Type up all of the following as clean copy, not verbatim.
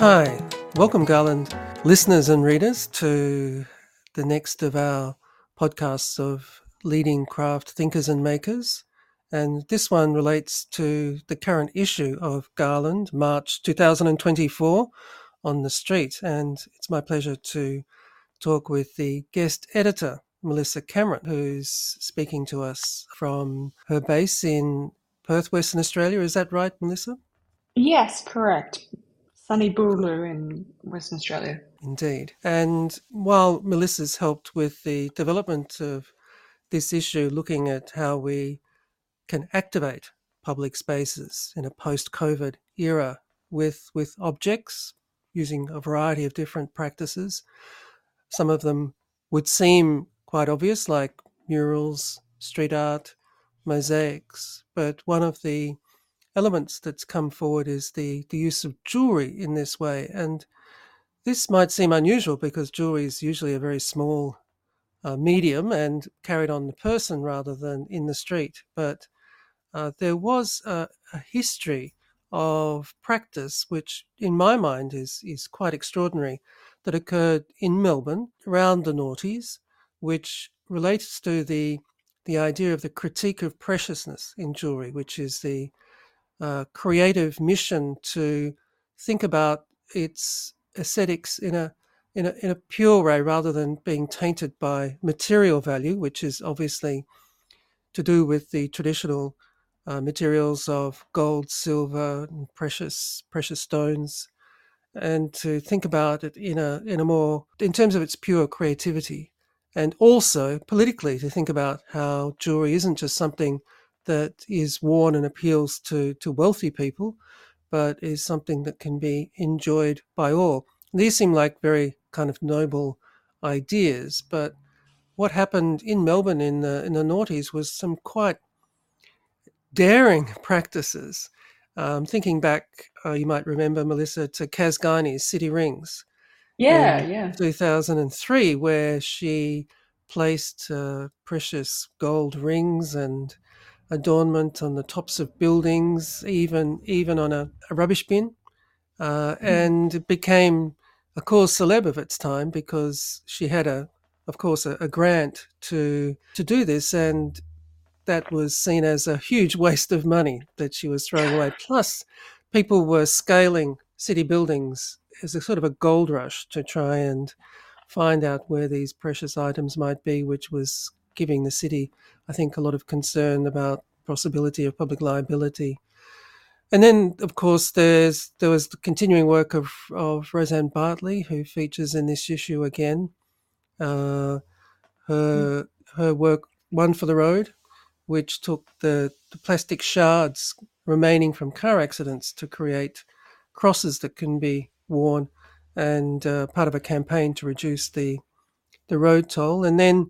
Hi, welcome, Garland listeners and readers, to the next of our podcasts of leading craft thinkers and makers. And this one relates to the current issue of Garland, March 2024, on the street. And it's my pleasure to talk with the guest editor, Melissa Cameron, who's speaking to us from her base in Perth, Western Australia. Is that right, Melissa? Yes, correct. Sunny Boogaloo in Western Australia. Indeed. And while Melissa's helped with the development of this issue, looking at how we can activate public spaces in a post-COVID era with objects using a variety of different practices, some of them would seem quite obvious, like murals, street art, mosaics. But one of the elements that's come forward is the use of jewelry in this way. And this might seem unusual because jewelry is usually a very small medium and carried on the person rather than in the street. But there was a history of practice, which in my mind is quite extraordinary, that occurred in Melbourne around the noughties, which relates to the idea of the critique of preciousness in jewelry, which is the creative mission to think about its aesthetics in a pure way rather than being tainted by material value, which is obviously to do with the traditional materials of gold, silver, and precious stones, and to think about it in a more in terms of its pure creativity, and also politically to think about how jewelry isn't just something that is worn and appeals to wealthy people, but is something that can be enjoyed by all. These seem like very kind of noble ideas, but what happened in Melbourne in the noughties was some quite daring practices. Thinking back, you might remember, Melissa, to Kaz Guyne's City Rings Yeah, in yeah. 2003, where she placed precious gold rings and adornment on the tops of buildings, even on a rubbish bin, Mm. and it became a cause célèbre of its time because she had of course, a grant to do this, and that was seen as a huge waste of money that she was throwing away. Plus, people were scaling city buildings as a sort of a gold rush to try and find out where these precious items might be, which was giving the city, I think, a lot of concern about possibility of public liability. And then, of course, there was the continuing work of Roseanne Bartley, who features in this issue again. Uh, her her work, One for the Road, which took the plastic shards remaining from car accidents to create crosses that can be worn, and part of a campaign to reduce the road toll. And then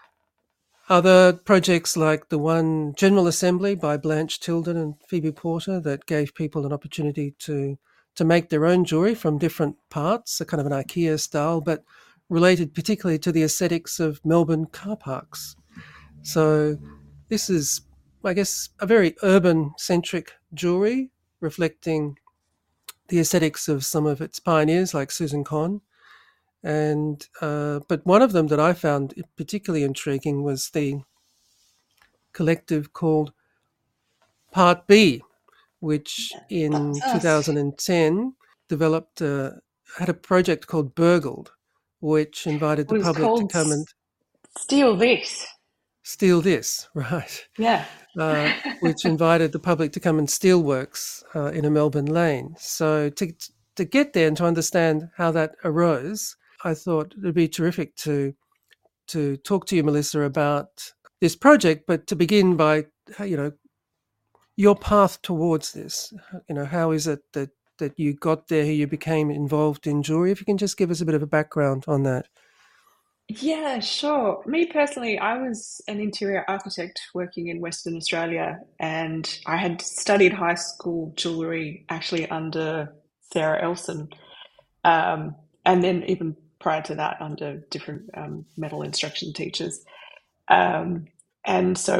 other projects like the one General Assembly by Blanche Tilden and Phoebe Porter that gave people an opportunity to make their own jewelry from different parts, a kind of an IKEA style, but related particularly to the aesthetics of Melbourne car parks. So this is, I guess, a very urban centric jewelry reflecting the aesthetics of some of its pioneers like Susan Conn. And but one of them that I found particularly intriguing was the collective called Part B, which That's in us. 2010 developed had a project called Burgled, which invited It the was public to called come and Steal This. steal this, right? Yeah. Which invited the public to come and steal works in a Melbourne lane. So to get there and to understand how that arose, I thought it'd be terrific to talk to you, Melissa, about this project. But to begin by, you know, your path towards this. You know, how is it that you got there? How you became involved in jewelry? If you can just give us a bit of a background on that. Yeah, sure. Me personally, I was an interior architect working in Western Australia, and I had studied high school jewellery actually under Sarah Elson, um, and then even prior to that under different metal instruction teachers. Um, and so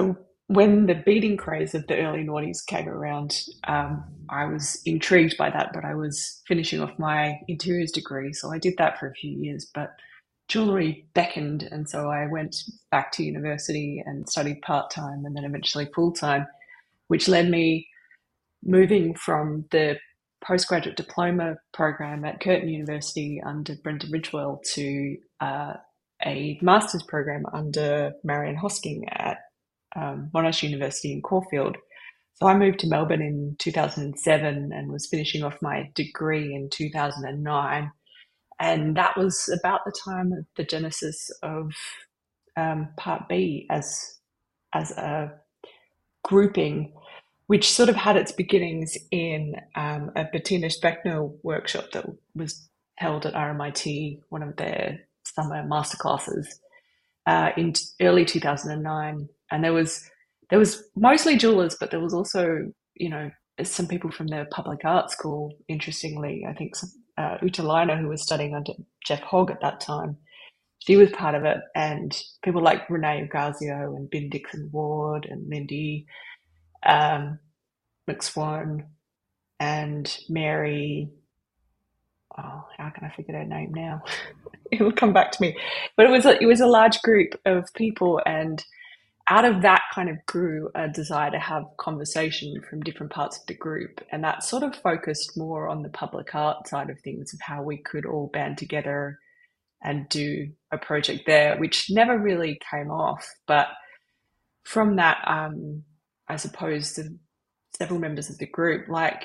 when the beading craze of the early noughties came around, I was intrigued by that, but I was finishing off my interiors degree, so I did that for a few years. But jewellery beckoned, and so I went back to university and studied part time and then eventually full time, which led me moving from the postgraduate diploma program at Curtin University under Brenda Ridgewell to a master's program under Marion Hosking at Monash University in Caulfield. So I moved to Melbourne in 2007 and was finishing off my degree in 2009. And that was about the time of the genesis of Part B as a grouping, which sort of had its beginnings in a Bettina Speckner workshop that was held at RMIT, one of their summer masterclasses in early 2009. And there was mostly jewelers, but there was also, some people from the public art school. Interestingly, I think Uta Leiner, who was studying under Jeff Hogg at that time, she was part of it, and people like Renee Gazio and Bin Dixon Ward and Lindy um, McSwan and Mary. Oh, how can I forget her name now? It will come back to me. But it was a large group of people, and out of that kind of grew a desire to have conversation from different parts of the group, and that sort of focused more on the public art side of things, of how we could all band together and do a project there, which never really came off. But from that, I suppose the several members of the group, like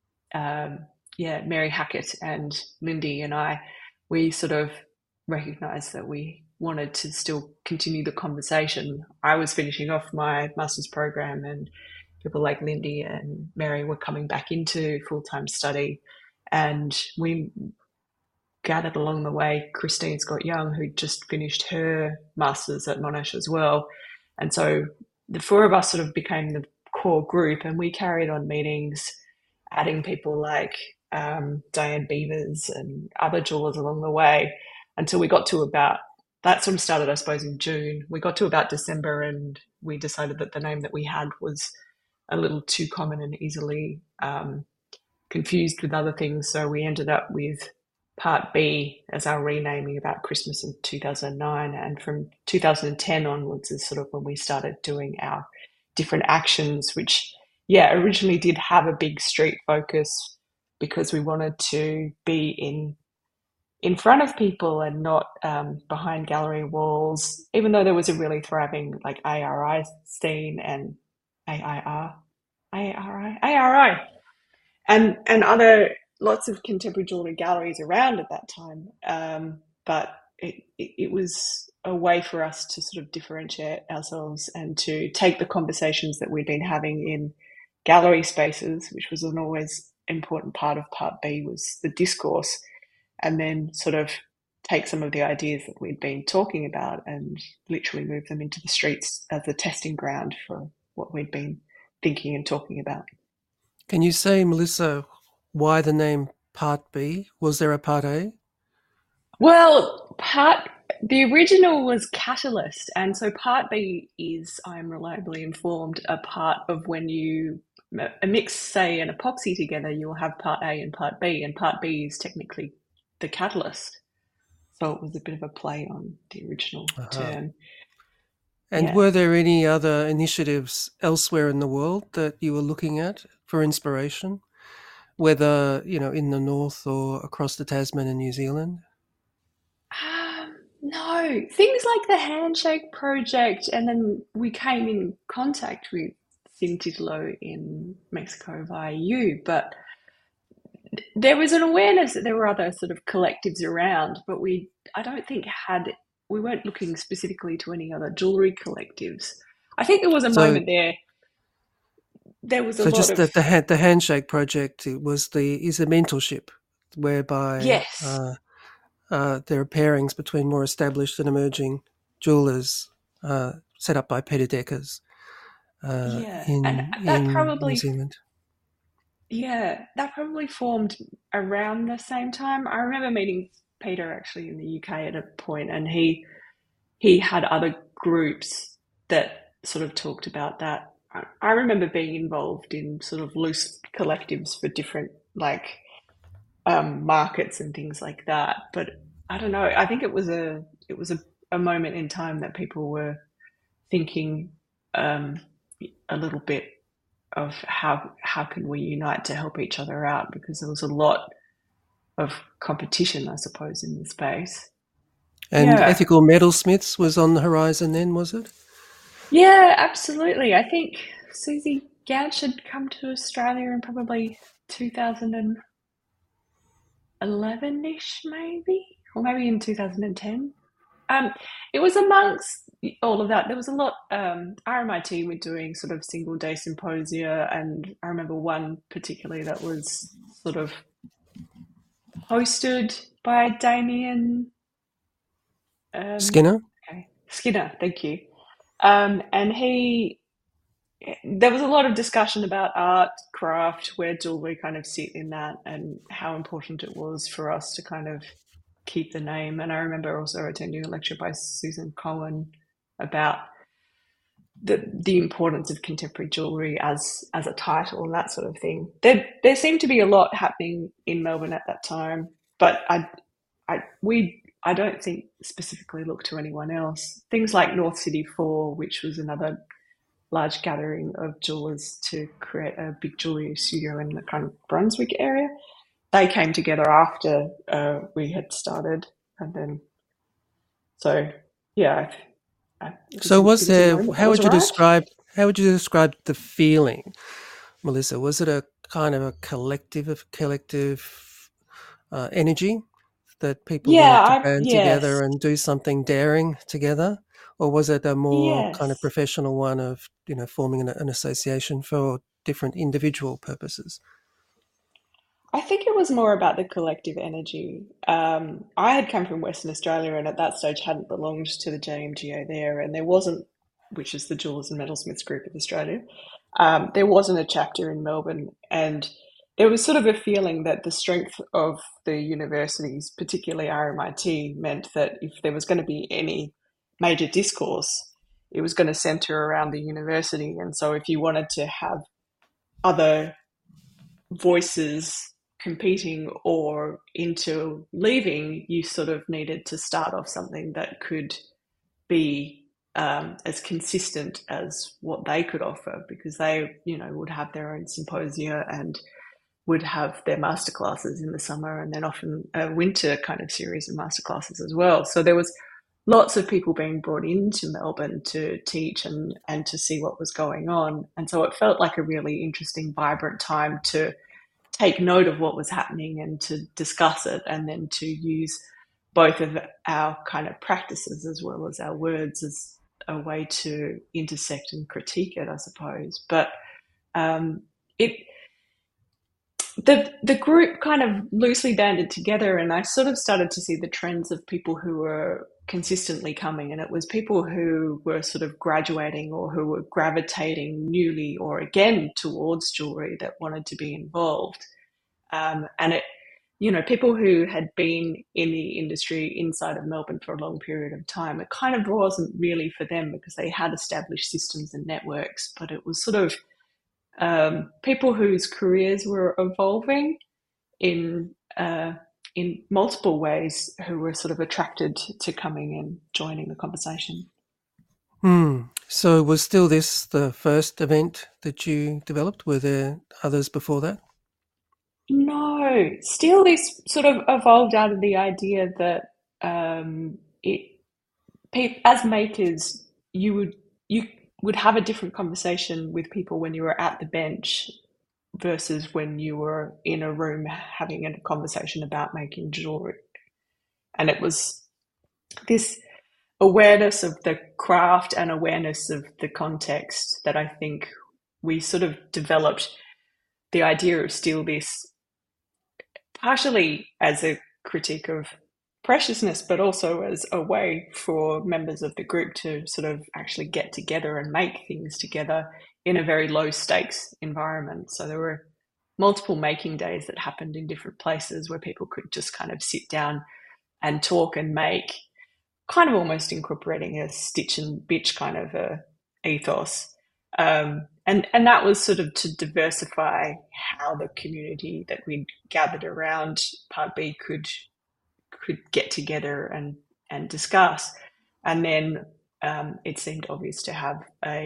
Mary Hackett and Lindy and I, we sort of recognized that we wanted to still continue the conversation. I was finishing off my master's program, and people like Lindy and Mary were coming back into full time study. And we gathered along the way Christine Scott Young, who just finished her master's at Monash as well. And so the four of us sort of became the core group, and we carried on meetings, adding people like Diane Beavers and other jewelers along the way until we got to about that sort of started, I suppose, in June. We got to about December, and we decided that the name that we had was a little too common and easily confused with other things. So we ended up with Part B as our renaming about Christmas in 2009. And from 2010 onwards is sort of when we started doing our different actions, which, yeah, originally did have a big street focus because we wanted to be in front of people and not behind gallery walls, even though there was a really thriving like ARI scene and AIR, ARI, and other lots of contemporary jewelry galleries around at that time. But it was a way for us to sort of differentiate ourselves and to take the conversations that we'd been having in gallery spaces, which was an always important part of Part B, was the discourse, and then sort of take some of the ideas that we'd been talking about and literally move them into the streets as a testing ground for what we'd been thinking and talking about. Can you say, Melissa, why the name Part B? Was there a Part A? Well, the original was Catalyst, and so Part B is, I'm reliably informed, a part of when you mix, say, an epoxy together, you'll have Part A and Part B, and Part B is technically the catalyst. So it was a bit of a play on the original term. And Yeah. were there any other initiatives elsewhere in the world that you were looking at for inspiration, whether, in the north or across the Tasman and New Zealand? No, things like the Handshake Project, and then we came in contact with Sin Titlo in Mexico via you, but there was an awareness that there were other sort of collectives around, but I don't think we weren't looking specifically to any other jewelry collectives. I think there was a So, moment there. There was a so lot just of the Handshake Project is a mentorship whereby yes, there are pairings between more established and emerging jewelers set up by Peter Deckers yeah, and in New Zealand. that probably formed around the same time. I remember meeting Peter actually in the UK at a point, and he had other groups that sort of talked about that. I remember being involved in sort of loose collectives for different like markets and things like that. But I don't know. I think it was a moment in time that people were thinking um, a little bit of how can we unite to help each other out, because there was a lot of competition, I suppose, in the space. And Yeah, ethical metalsmiths was on the horizon then, was it? yeah, absolutely. I think Susie Gouch had come to Australia in probably 2011-ish, maybe, or maybe in 2010. Um, it was amongst all of that. There was a lot. RMIT were doing sort of single day symposia, and I remember one particularly that was sort of hosted by Damien Skinner? okay, Skinner. Thank you. And there was a lot of discussion about art, craft, where jewelry kind of sit in that, and how important it was for us to kind of keep the name. And I remember also attending a lecture by Susan Cohen about the importance of contemporary jewelry as a title and that sort of thing. There seemed to be a lot happening in Melbourne at that time, but I don't think specifically look to anyone else. Things like North City Four, which was another large gathering of jewelers to create a big jewelry studio in the kind of Brunswick area. They came together after we had started, and then so yeah, So was it was a there, moment that was arrived. how would you describe the feeling, Melissa? Was it a kind of a collective energy that people Yeah, wanted to I band yes, together and do something daring together? Or was it a more kind of yes. professional one of, forming an association for different individual purposes? I think it was more about the collective energy. I had come from Western Australia and at that stage hadn't belonged to the JMGA there, and there wasn't, which is the Jewelers and Metalsmiths Group of Australia. There wasn't a chapter in Melbourne, and there was sort of a feeling that the strength of the universities, particularly RMIT, meant that if there was going to be any major discourse, it was going to centre around the university. And so, if you wanted to have other voices competing or into leaving, you sort of needed to start off something that could be as consistent as what they could offer, because they, would have their own symposia and would have their masterclasses in the summer, and then often a winter kind of series of masterclasses as well. So there was lots of people being brought into Melbourne to teach and to see what was going on. And so it felt like a really interesting, vibrant time to take note of what was happening and to discuss it, and then to use both of our kind of practices as well as our words as a way to intersect and critique it, I suppose. But um, it the group kind of loosely banded together, and I sort of started to see the trends of people who were consistently coming, and it was people who were sort of graduating or who were gravitating newly or again towards jewelry that wanted to be involved. And it, people who had been in the industry inside of Melbourne for a long period of time, it kind of wasn't really for them because they had established systems and networks, but it was sort of people whose careers were evolving in in multiple ways, who were sort of attracted to coming and joining the conversation. Hmm. So was still this the first event that you developed? Were there others before that? No, still this sort of evolved out of the idea that it as makers, you would have a different conversation with people when you were at the bench versus when you were in a room having a conversation about making jewelry. And it was this awareness of the craft and awareness of the context that I think we sort of developed the idea of still this partially as a critique of preciousness, but also as a way for members of the group to sort of actually get together and make things together in a very low stakes environment. So there were multiple making days that happened in different places where people could just kind of sit down and talk and make, kind of almost incorporating a stitch and bitch kind of a ethos. And that was sort of to diversify how the community that we gathered around Part B could get together and discuss. And then it seemed obvious to have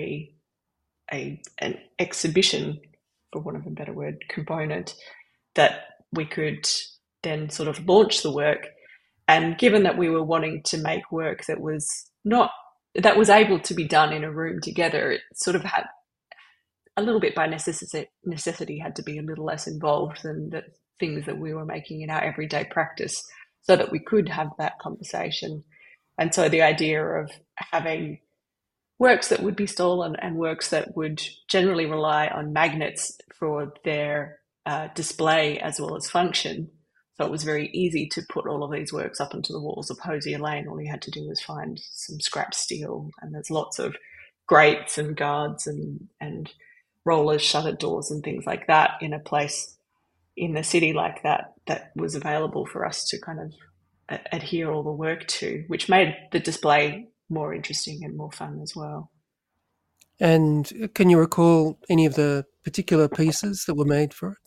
an exhibition, for want of a better word, component that we could then sort of launch the work. And given that we were wanting to make work that was not that was able to be done in a room together, it sort of had a little bit by necessity had to be a little less involved than the things that we were making in our everyday practice, so that we could have that conversation. And so the idea of having works that would be stolen and works that would generally rely on magnets for their display as well as function. So it was very easy to put all of these works up onto the walls of Hosier Lane. All you had to do was find some scrap steel, and there's lots of grates and guards and rollers, shuttered doors, and things like that in a place in the city like that that was available for us to kind of adhere all the work to, which made the display more interesting and more fun as well. And can you recall any of the particular pieces that were made for it?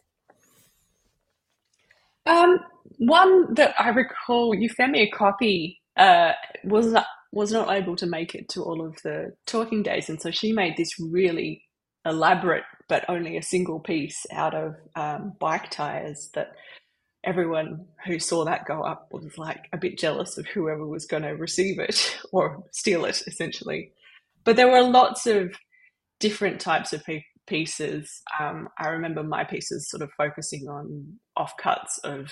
Um, One that I recall, Euphemia Copy was not able to make it to all of the talking days, and so she made this really elaborate but only a single piece out of bike tires that everyone who saw that go up was like a bit jealous of whoever was going to receive it or steal it, essentially. But there were lots of different types of pieces. I remember my pieces sort of focusing on offcuts of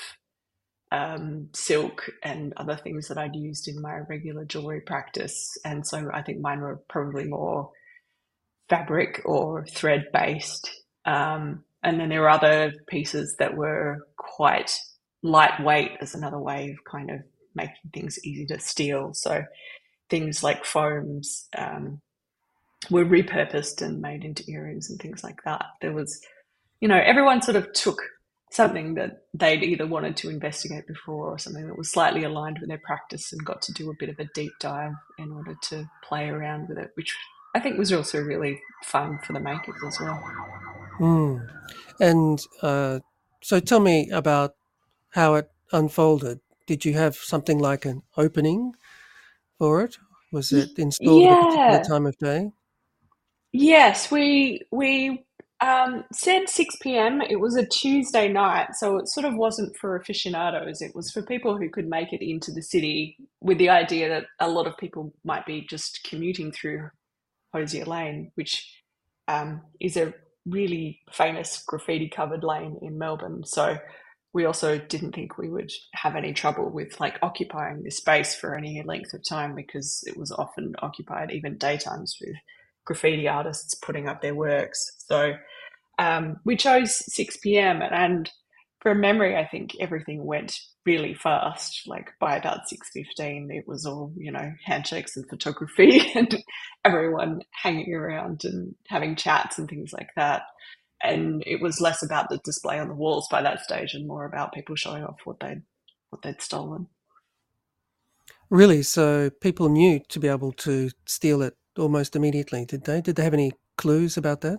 silk and other things that I'd used in my regular jewelry practice. And so I think mine were probably more fabric or thread based. And then there were other pieces that were quite lightweight as another way of kind of making things easy to steal. So things like foams were repurposed and made into earrings and things like that. There was, everyone sort of took something that they'd either wanted to investigate before or something that was slightly aligned with their practice and got to do a bit of a deep dive in order to play around with it, which I think was also really fun for the makers as well. Mm. And so tell me about how it unfolded. Did you have something like an opening for it? Was it installed at a particular Yeah. time of day? Yes, we said 6 p.m. It was a Tuesday night, so it sort of wasn't for aficionados. It was for people who could make it into the city, with the idea that a lot of people might be just commuting through Hosier Lane, which is a really famous graffiti covered lane in Melbourne. So we also didn't think we would have any trouble with like occupying this space for any length of time, because it was often occupied even daytimes with graffiti artists putting up their works. So we chose 6 p.m. and from memory, I think everything went really fast. Like by about 6:15, it was all handshakes and photography and everyone hanging around and having chats and things like that. And it was less about the display on the walls by that stage and more about people showing off what they'd stolen. Really? So people knew to be able to steal it almost immediately, did they? Did they have any clues about that?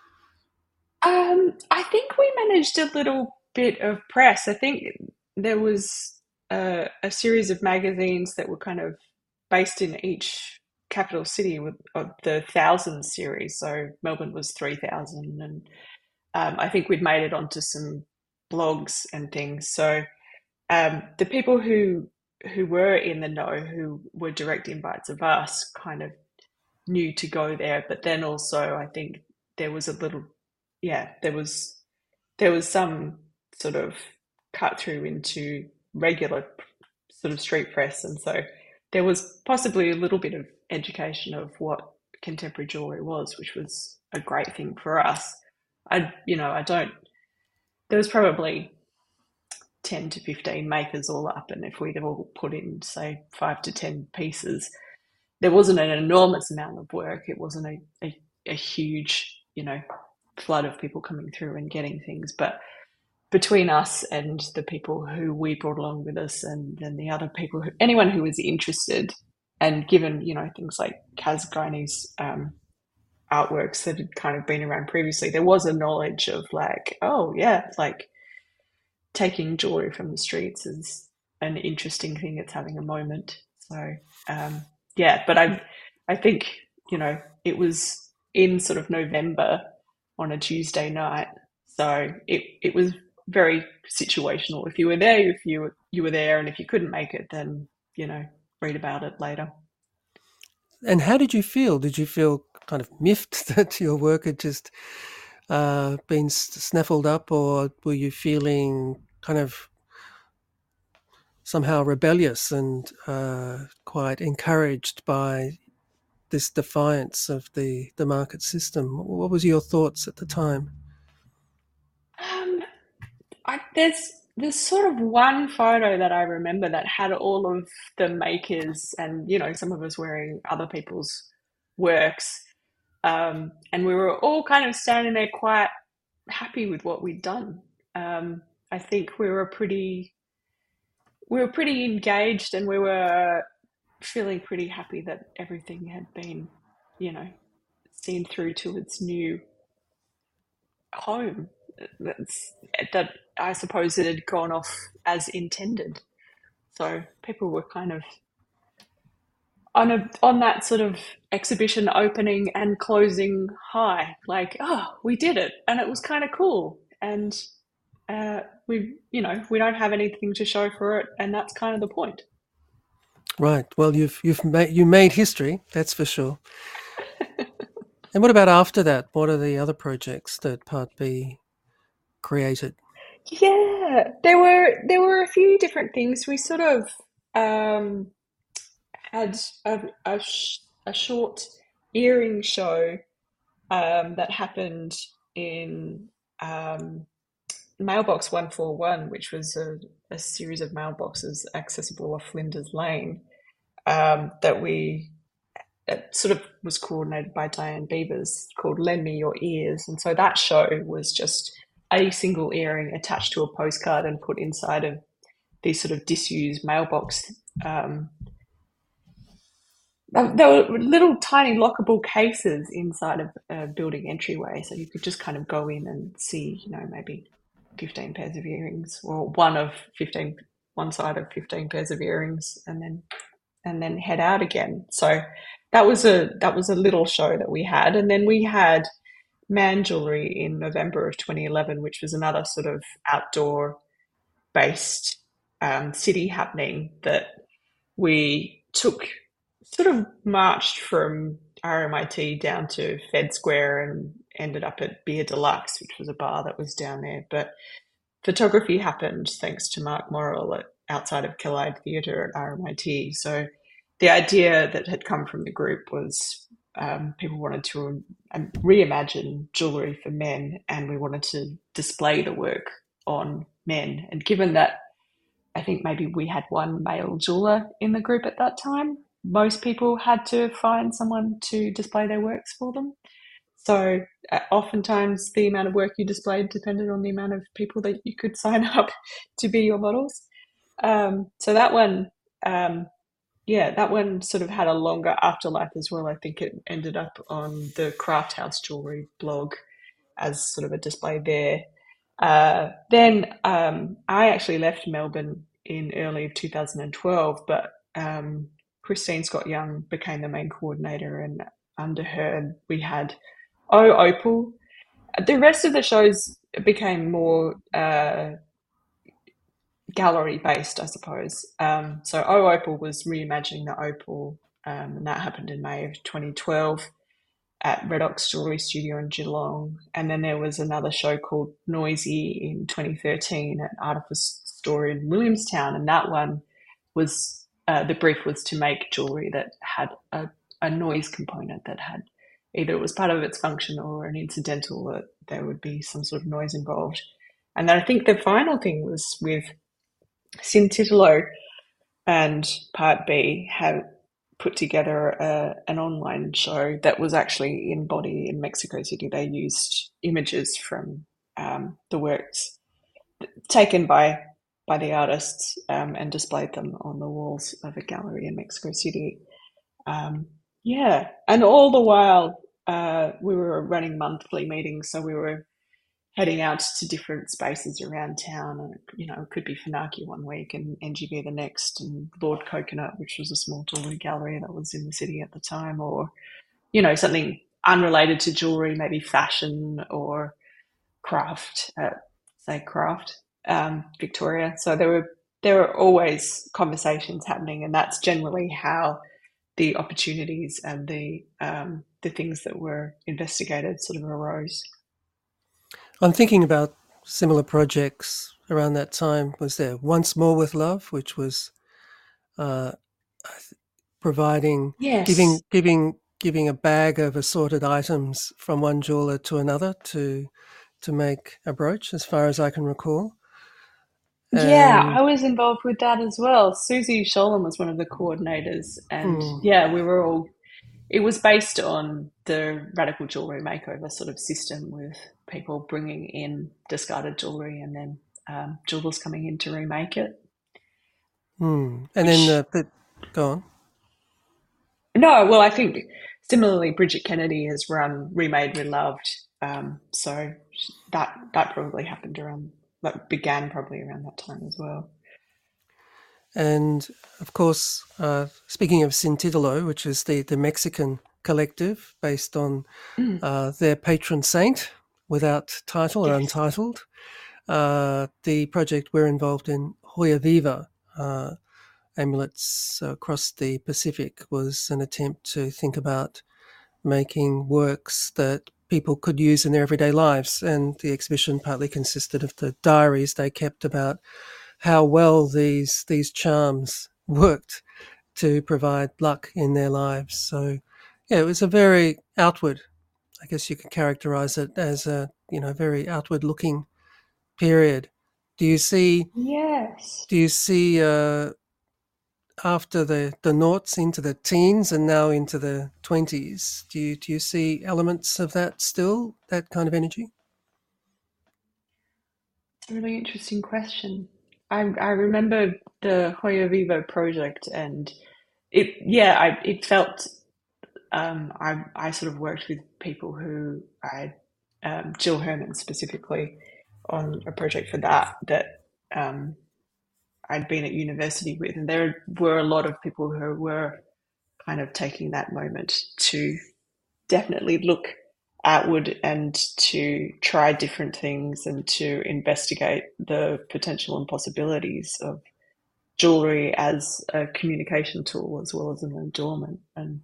I think we managed a little bit of press. I think there was a series of magazines that were kind of based in each capital city with of the Thousands series. So Melbourne was 3000, and I think we'd made it onto some blogs and things. So the people who were in the know, who were direct invites of us, kind of knew to go there. But then also, I think there was a little, yeah, there was some sort of cut through into regular sort of street press, and so there was possibly a little bit of education of what contemporary jewelry was, which was a great thing for us. I don't. There was probably 10 to 15 makers all up, and if we'd all put in say 5 to 10 pieces, there wasn't an enormous amount of work. It wasn't a huge, flood of people coming through and getting things, but between us and the people who we brought along with us, and then the other people, anyone who was interested, and given things like Kaz Griney's artworks that had kind of been around previously, there was a knowledge of like, oh yeah, like taking jewelry from the streets is an interesting thing. It's having a moment. So yeah, but I think it was in sort of November on a Tuesday night, so it was very situational. If you were there, if you were there, and if you couldn't make it, then read about it later. And how did you feel? Did you feel kind of miffed that your work had just been snaffled up, or were you feeling kind of somehow rebellious and quite encouraged by this defiance of the market system? What was your thoughts at the time? Um, there's sort of one photo that I remember that had all of the makers and some of us wearing other people's works, and we were all kind of standing there quite happy with what we'd done. I think we were pretty engaged, and we were feeling pretty happy that everything had been, you know, seen through to its new home. That's, that I suppose it had gone off as intended. So people were kind of on that sort of exhibition opening and closing high, like, oh, we did it, and it was kind of cool, and we don't have anything to show for it, and that's kind of the point. Right. Well, you made history, that's for sure. And what about after that? What are the other projects that Part B created? Yeah, there were a few different things. We sort of um, had a short earring show that happened in um, Mailbox 141, which was a series of mailboxes accessible off Flinders Lane, that we it sort of was coordinated by Diane Beavers, called Lend Me Your Ears. And so that show was just a single earring attached to a postcard and put inside of these sort of disused mailbox. Um, there were little tiny lockable cases inside of a building entryway, so you could just kind of go in and see, maybe 15 pairs of earrings, or one side of 15 pairs of earrings, and then head out again. So that was a little show that we had, and then we had Man Jewelry in November of 2011, which was another sort of outdoor based city happening that we took, sort of marched from RMIT down to Fed Square and ended up at Beer Deluxe, which was a bar that was down there. But photography happened thanks to Mark Morrill outside of Collide Theatre at RMIT. So the idea that had come from the group was, people wanted to reimagine jewellery for men, and we wanted to display the work on men. And given that I think maybe we had one male jeweler in the group at that time, most people had to find someone to display their works for them. So oftentimes the amount of work you displayed depended on the amount of people that you could sign up to be your models. So that one, yeah, that one sort of had a longer afterlife as well. I think it ended up on the Craft House Jewelry blog as sort of a display there. Then I actually left Melbourne in early of 2012, but Christine Scott Young became the main coordinator, and under her we had Oh Opal. The rest of the shows became more gallery based, I suppose. So Oh Opal was reimagining the Opal, and that happened in May of 2012 at Redox Jewellery Studio in Geelong. And then there was another show called Noisy in 2013 at Artifice Store in Williamstown. And that one was, the brief was to make jewellery that had a noise component, that had either it was part of its function or an incidental, that there would be some sort of noise involved. And then I think the final thing was with Sin Titolo and Part B have put together an online show that was actually in Body in Mexico City. They used images from the works taken by the artists, and displayed them on the walls of a gallery in Mexico City. Um, yeah, and all the while we were running monthly meetings, so we were heading out to different spaces around town. And, it could be Funaki one week and NGV the next, and Lord Coconut, which was a small jewellery gallery that was in the city at the time, or, something unrelated to jewellery, maybe fashion or craft, say craft, Victoria. So there were always conversations happening, and that's generally how the opportunities and the things that were investigated sort of arose. I'm thinking about similar projects around that time. Was there Once More with Love, which was uh, providing, Yes. giving a bag of assorted items from one jeweler to another to make a brooch, as far as I can recall. Yeah, And I was involved with that as well. Susie Sholem was one of the coordinators, and mm, yeah, we were all. It was based on the radical jewelry makeover sort of system, with people bringing in discarded jewelry and then jewelers coming in to remake it. and then Which go on. no, well, I think similarly, Bridget Kennedy has run Remade Reloved, so that probably happened around that began probably around that time as well. And of course, speaking of Sin Titolo, which is the Mexican collective based on Mm, their patron saint without title or yes. untitled, the project we're involved in, Hoya Viva, uh, Amulets Across the Pacific, was an attempt to think about making works that people could use in their everyday lives. And the exhibition partly consisted of the diaries they kept about how well these charms worked to provide luck in their lives. So, yeah, it was a very outward. I guess you could characterize it as a very outward looking period. Do you see? Yes. Do you see after the noughts into the teens and now into the 20s? Do you see elements of that still? That kind of energy? It's a really interesting question. I remember the Hoya Vivo project, and it felt I sort of worked with people who Jill Herman specifically on a project for that um, I'd been at university with, and there were a lot of people who were kind of taking that moment to definitely look outward and to try different things and to investigate the potential and possibilities of jewelry as a communication tool as well as an adornment. And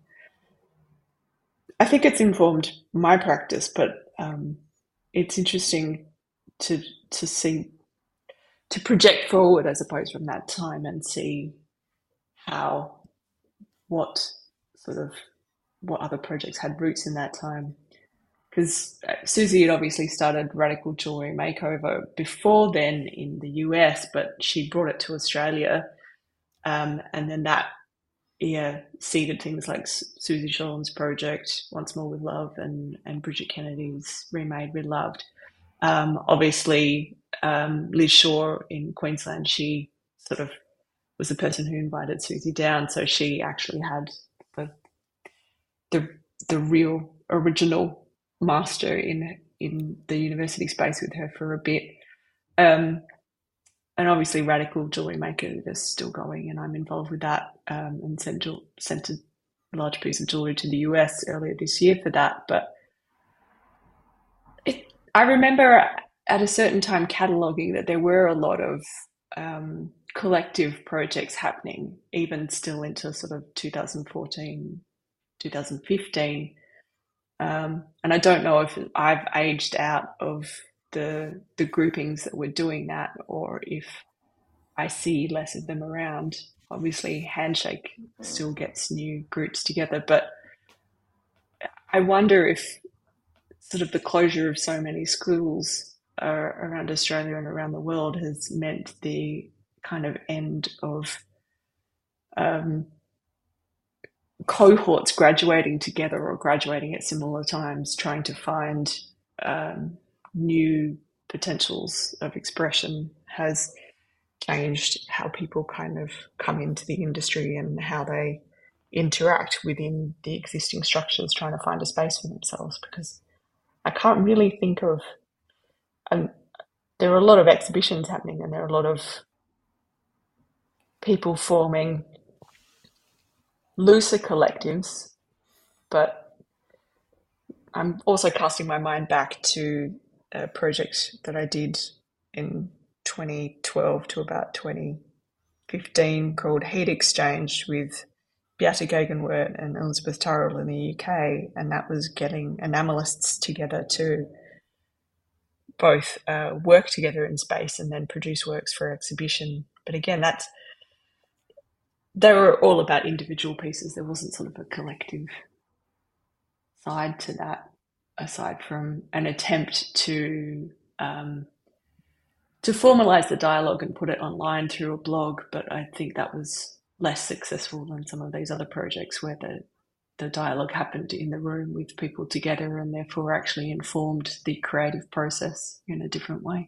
I think it's informed my practice, but it's interesting to to see to project forward, I suppose, from that time and see how what sort of what other projects had roots in that time. Because Susie had obviously started Radical Jewelry Makeover before then in the US, but she brought it to Australia, and then that seeded things like Susie Shollen's project, Once More with Love, and Bridget Kennedy's Remade Reloved. Obviously, Liz Shaw in Queensland, she sort of was the person who invited Susie down, so she actually had the the, the real original master in the university space with her for a bit. Um, and obviously, Radical Jewelry Maker is still going, and I'm involved with that, and sent a large piece of jewelry to the US earlier this year for that. But I remember at a certain time cataloging that there were a lot of collective projects happening, even still into sort of 2014, 2015. And I don't know if I've aged out of the groupings that were doing that, or if I see less of them around. Obviously, Handshake still gets new groups together, but I wonder if sort of the closure of so many schools around Australia and around the world has meant the kind of end of um, cohorts graduating together or graduating at similar times, trying to find um, new potentials of expression has changed how people kind of come into the industry and how they interact within the existing structures, trying to find a space for themselves, because I can't really think of, there are a lot of exhibitions happening and there are a lot of people forming looser collectives, but I'm also casting my mind back to a project that I did in 2012 to about 2015 called Heat Exchange with Beate Gegenwart and Elizabeth Turrell in the UK, and that was getting enamelists together to both work together in space and then produce works for exhibition. But again, they were all about individual pieces. There wasn't sort of a collective side to that, aside from an attempt to formalise the dialogue and put it online through a blog. But I think that was less successful than some of these other projects where the dialogue happened in the room with people together and therefore actually informed the creative process in a different way.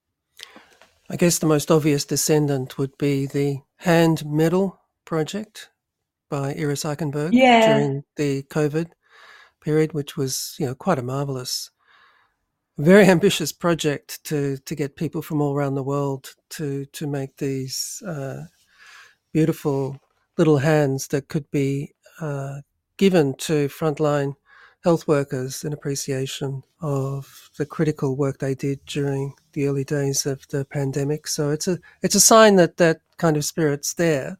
I guess the most obvious descendant would be the hand medal project by Iris Eichenberg during the COVID period, which was, quite a marvellous, very ambitious project to get people from all around the world to make these beautiful little hands that could be given to frontline health workers in appreciation of the critical work they did during the early days of the pandemic. So it's a sign that kind of spirit's there.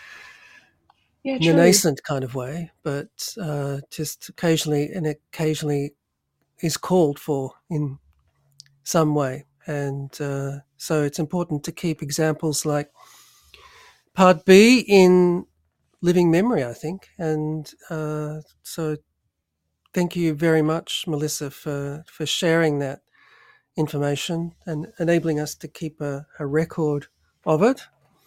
Yeah, in a nascent kind of way, but just occasionally is called for in some way. And so it's important to keep examples like Part B in living memory, I think. And so thank you very much, Melissa, for sharing that information and enabling us to keep a record of it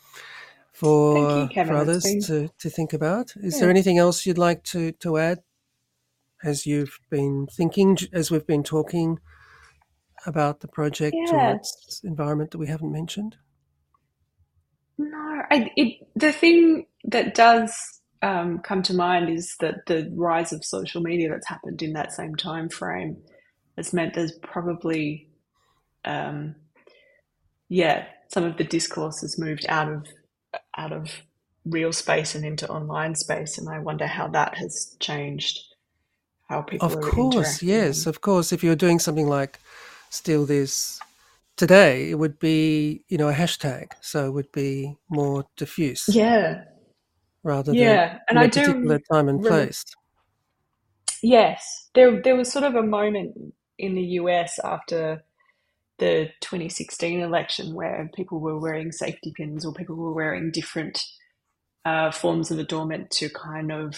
for others to think about. Is there anything else you'd like to add as you've been thinking, as we've been talking about the project or its environment that we haven't mentioned? No, the thing that does come to mind is that the rise of social media that's happened in that same time frame has meant there's probably, some of the discourse has moved out of real space and into online space, and I wonder how that has changed how people are interacting. Of course, yes, of course. If you're doing something like Steal This today, it would be, a hashtag, so it would be more diffuse. Yeah. Rather than in a particular time and place. Yes. There was sort of a moment in the US after the 2016 election where people were wearing safety pins or people were wearing different forms of adornment to kind of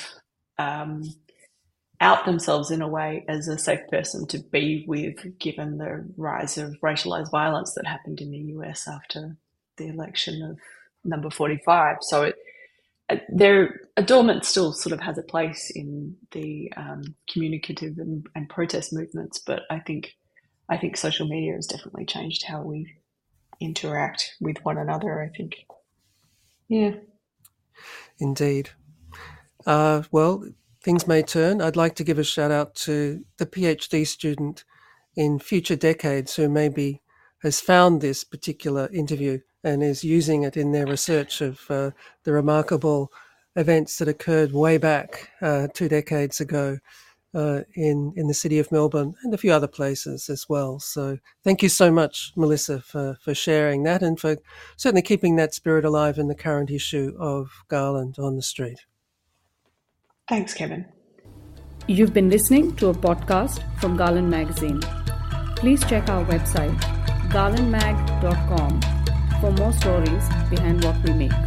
out themselves in a way as a safe person to be with, given the rise of racialized violence that happened in the US after the election of number 45. So adornment still sort of has a place in the communicative and protest movements, but I think social media has definitely changed how we interact with one another, I think. Yeah. Indeed. Well, things may turn. I'd like to give a shout out to the PhD student in future decades who maybe has found this particular interview and is using it in their research of the remarkable events that occurred way back 2 decades ago in the city of Melbourne and a few other places as well. So thank you so much, Melissa, for sharing that and for certainly keeping that spirit alive in the current issue of Garland on the Street. Thanks, Kevin. You've been listening to a podcast from Garland Magazine. Please check our website, garlandmag.com, for more stories behind what we make.